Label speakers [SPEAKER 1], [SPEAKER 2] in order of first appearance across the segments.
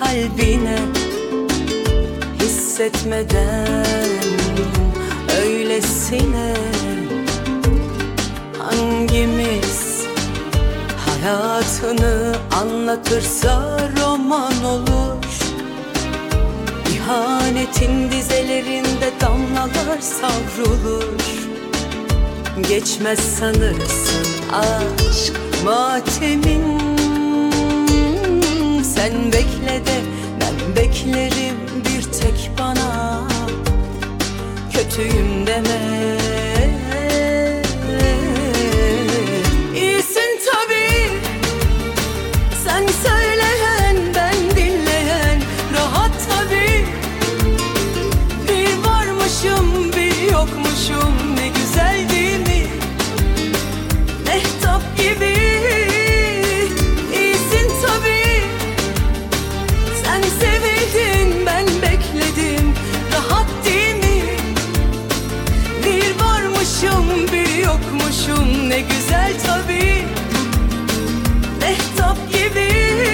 [SPEAKER 1] kalbine, hissetmeden öylesine. Hangimiz hayatını anlatırsa roman olur. İhanetin dizelerinde damlalar savrulur. Geçmez sanırsın aşk matemin. Sen bekle de ben beklerim bir tek bana. Kötüyüm deme. İyisin tabii, sen söyleyen ben dinleyen. Rahat tabii, bir varmışım bir yokmuşum. Ne güzel değil mi? Mehtap gibi. İyisin tabii, sen sevildin ben bekledim. Rahat değil mi? Bir varmışım bir yokmuşum. Ne güzel tabii, mehtap gibi.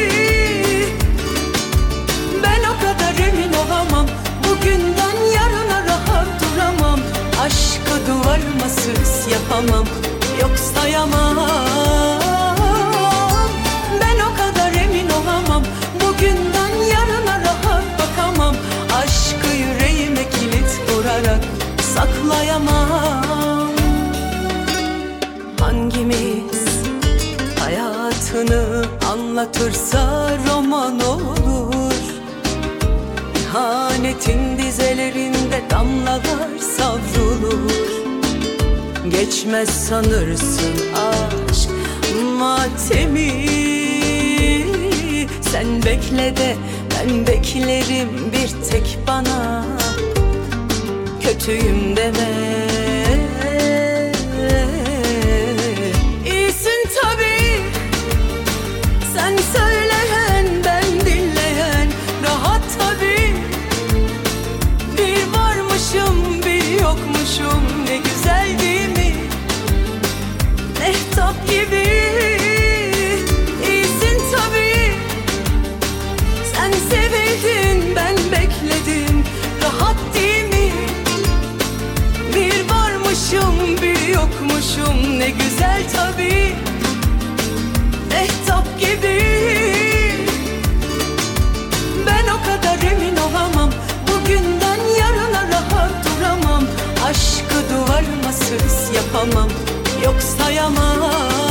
[SPEAKER 1] Ben o kadar emin olamam, bugünden yarına rahat duramam. Aşkı duvarıma süs yapamam, yok sayamam. Ben o kadar emin olamam, bugünden yarına rahat bakamam. Aşkı yüreğime kilit vurarak saklayamam. Hangimiz hayatını anlatırsa roman olur. İhanetin dizelerinde damlalar savrulur. Geçmez sanırsın aşk matemi. Sen bekle de ben beklerim bir tek bana. Kötüyüm deme. İyisin tabii, sen söyleyen ben dinleyen. Rahat tabii, bir varmışım bir yokmuşum. Ne güzel değil mi? Mehtap gibi. İyisin tabii, sen sevildin ben bekledim. Rahat değil mi? Bir varmışım bir yokmuşum. Ne güzel tabii, mehtap gibi. Ben o kadar emin olamam, bugünden yarına rahat duramam. Aşkı duvarıma süs yapamam, yok sayamam.